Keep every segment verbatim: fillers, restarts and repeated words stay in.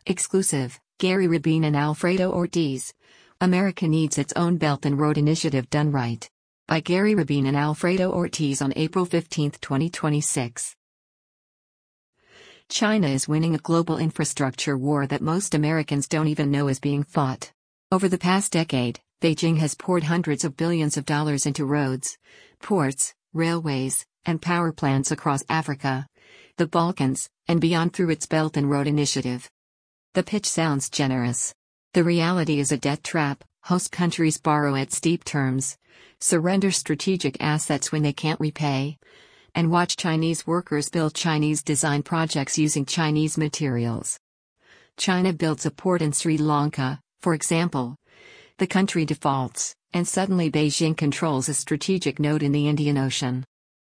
Exclusive, Gary Rabin and Alfredo Ortiz. America needs its own Belt and Road Initiative done right. By Gary Rabin and Alfredo Ortiz on April fifteenth, twenty twenty-six. China is winning a global infrastructure war that most Americans don't even know is being fought. Over the past decade, Beijing has poured hundreds of billions of dollars into roads, ports, railways, and power plants across Africa, the Balkans, and beyond through its Belt and Road Initiative. The pitch sounds generous. The reality is a debt trap. Host countries borrow at steep terms, surrender strategic assets when they can't repay, and watch Chinese workers build Chinese-designed projects using Chinese materials. China builds a port in Sri Lanka, for example. The country defaults, and suddenly Beijing controls a strategic node in the Indian Ocean.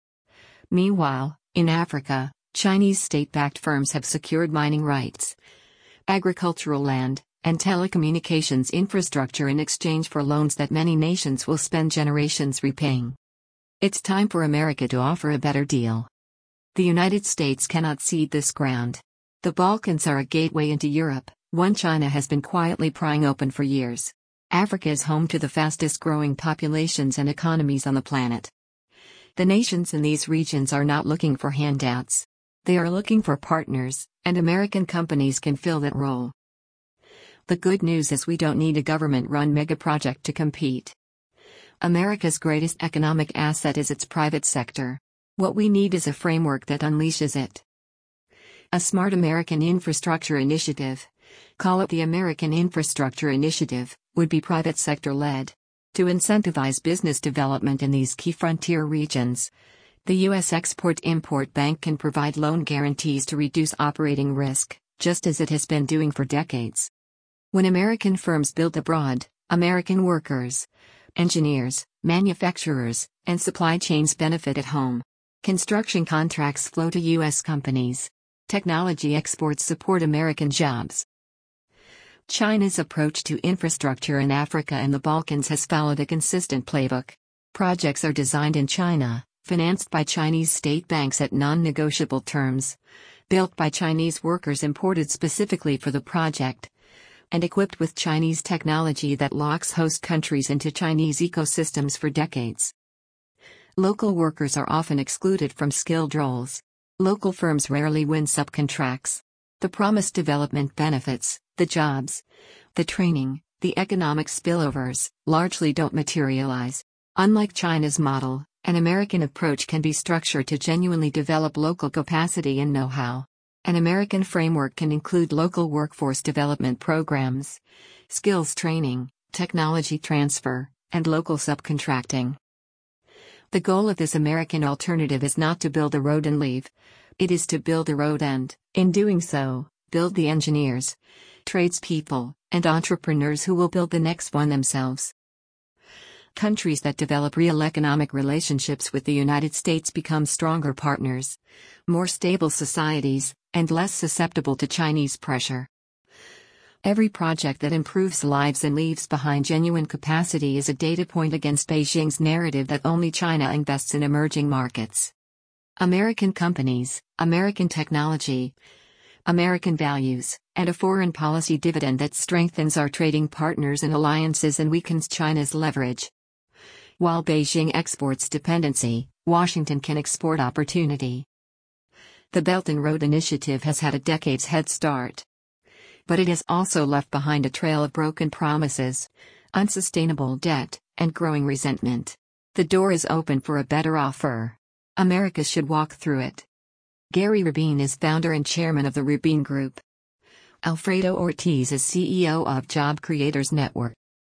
Meanwhile, in Africa, Chinese state-backed firms have secured mining rights, agricultural land, and telecommunications infrastructure in exchange for loans that many nations will spend generations repaying. It's time for America to offer a better deal. The United States cannot cede this ground. The Balkans are a gateway into Europe, one China has been quietly prying open for years. Africa is home to the fastest-growing populations and economies on the planet. The nations in these regions are not looking for handouts. They are looking for partners, and American companies can fill that role. The good news is we don't need a government-run megaproject to compete. America's greatest economic asset is its private sector. What we need is a framework that unleashes it. A smart American infrastructure initiative, call it the American Infrastructure Initiative, would be private sector-led. To incentivize business development in these key frontier regions, the U S Export-Import Bank can provide loan guarantees to reduce operating risk, just as it has been doing for decades. When American firms build abroad, American workers, engineers, manufacturers, and supply chains benefit at home. Construction contracts flow to U S companies. Technology exports support American jobs. China's approach to infrastructure in Africa and the Balkans has followed a consistent playbook. Projects are designed in China, financed by Chinese state banks at non-negotiable terms, built by Chinese workers imported specifically for the project, and equipped with Chinese technology that locks host countries into Chinese ecosystems for decades. Local workers are often excluded from skilled roles. Local firms rarely win subcontracts. The promised development benefits, the jobs, the training, the economic spillovers, largely don't materialize. Unlike China's model, an American approach can be structured to genuinely develop local capacity and know-how. An American framework can include local workforce development programs, skills training, technology transfer, and local subcontracting. The goal of this American alternative is not to build a road and leave. It is to build a road and, in doing so, build the engineers, tradespeople, and entrepreneurs who will build the next one themselves. Countries that develop real economic relationships with the United States become stronger partners, more stable societies, and less susceptible to Chinese pressure. Every project that improves lives and leaves behind genuine capacity is a data point against Beijing's narrative that only China invests in emerging markets. American companies, American technology, American values, and a foreign policy dividend that strengthens our trading partners and alliances and weakens China's leverage. While Beijing exports dependency, Washington can export opportunity. The Belt and Road Initiative has had a decade's head start. But it has also left behind a trail of broken promises, unsustainable debt, and growing resentment. The door is open for a better offer. America should walk through it. Gary Rabin is founder and chairman of the Rabin Group. Alfredo Ortiz is C E O of Job Creators Network.